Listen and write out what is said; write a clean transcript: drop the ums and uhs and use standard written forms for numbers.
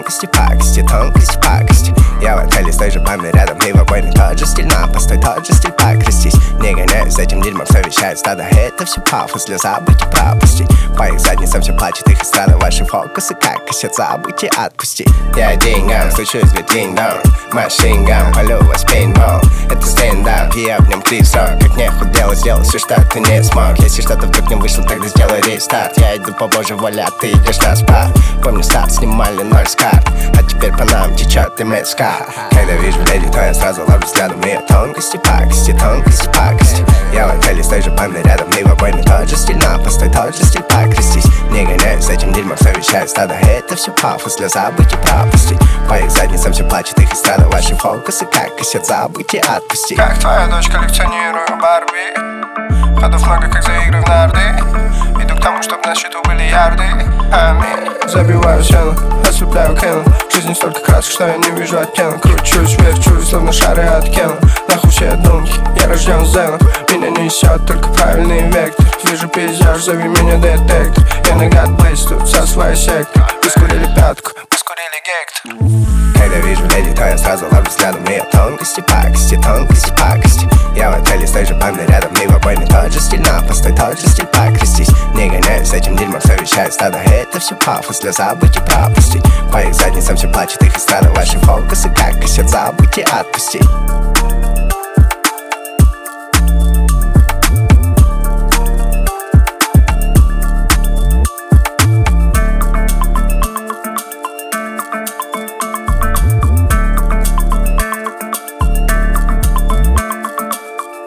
тонкости, пакости, тонкости, пакости. Я в отеле с той же бандой рядом, и в обойме тот же стиль, на постой тот же стиль, покрестись. Не гоняюсь за этим дерьмом, совещает стадо. Это все пафос для забыть и пропустить. По их задницам все плачет, их эстрада. Ваши фокусы как косят, забыть и отпусти. Я деньгам, стучусь, говорит, динг-донг. Машингам, полю вас пейнтбол. Это стендап, и я в нем крисок. Как не худел, сделал все, что ты не смог. Если что-то вдруг не вышло, тогда сделай рестарт. Я иду по божьей воле, а ты идешь на спад. Помню, старт снимали 0 с карт, а теперь по нам течет МСК. Когда вижу леди, то я сразу ловлю взглядом ее тонкости, пакости, тонкости, пакости. Я в отеле с той же бандой рядом, и в обойме тот же стиль, на постой тот же стиль, покрестись. Не гоняюсь с этим дерьмом, совещает стадо. Это все пафос для забыть и пропустить. По их задницам все плачет, их эстрада. Ваши фокусы как косят, забыть и отпусти. Как твоя дочь, коллекционирую Барби. Ходов много, как за игры в нарды. Иду к тому, чтоб на счету были ярды. Аминь. Забиваю сено, ослепляю Кэнон. В жизни столько красок, что я не вижу оттенок. Кручусь, верчусь, словно шары от Кена. Нахуй все думки, я рожден с зенов. Меня несет только правильный вектор. Вижу пейзаж, зови меня детектор. Я на гад блейз тут со своей секторы. Мы скурили пятку, мы скурили гектор. Когда вижу леди, то я сразу ловлю взглядом ее тонкости, пакости, тонкости, пакости. Я в отеле с той же бандой рядом, и в обойме тот же стиль, на постой тот же стиль, покрестись. Не гоняюсь с этим дерьмом, совещает стадо. Это все пафос для забыть и пропустить. По их задницам все плачет, их эстрада. Ваши фокусы как косят, забыть и отпусти.